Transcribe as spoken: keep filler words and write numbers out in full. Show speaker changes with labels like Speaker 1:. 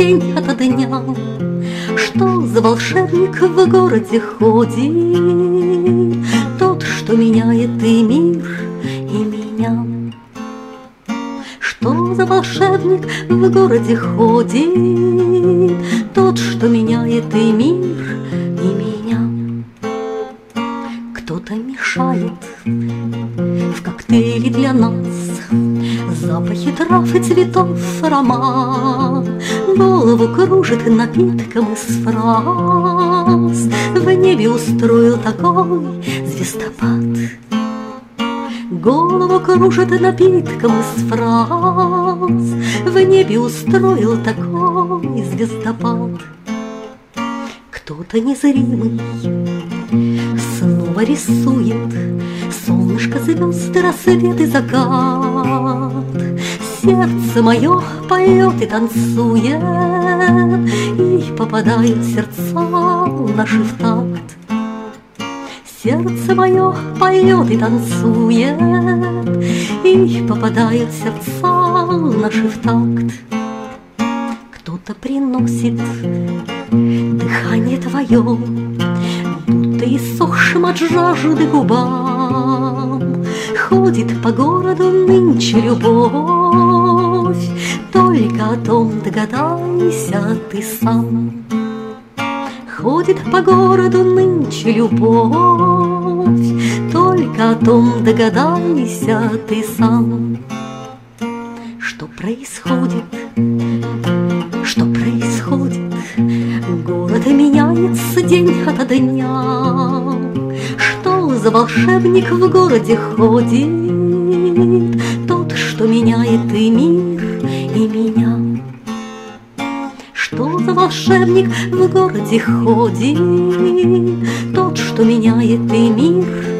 Speaker 1: день ото дня. Что за волшебник в городе ходит, тот, что меняет и мир, и меня. Что за волшебник в городе ходит, тот, что меняет и мир, и меня. Кто-то мешает в коктейле для нас запахи трав и цветов аромат. Голову кружит напитком из фраз, в небе устроил такой звездопад. Голову кружит напитком из фраз, в небе устроил такой звездопад. Кто-то незримый снова рисует солнышко, звезды, рассвет и закат. Сердце мое поет и танцует, и попадают в сердца наши в такт. Сердце мое поет и танцует, и попадают в сердца наши в такт. Кто-то приносит дыхание твое, будто иссохшим от жажды губам. Ходит по городу нынче любовь, только о том догадайся ты сам. Ходит по городу нынче любовь, только о том догадайся ты сам. Что происходит, что происходит? Город меняется день ото дня. Что за волшебник в городе ходит, тот, что меняет и мир, и меня. Что за волшебник в городе ходит, тот, что меняет и мир,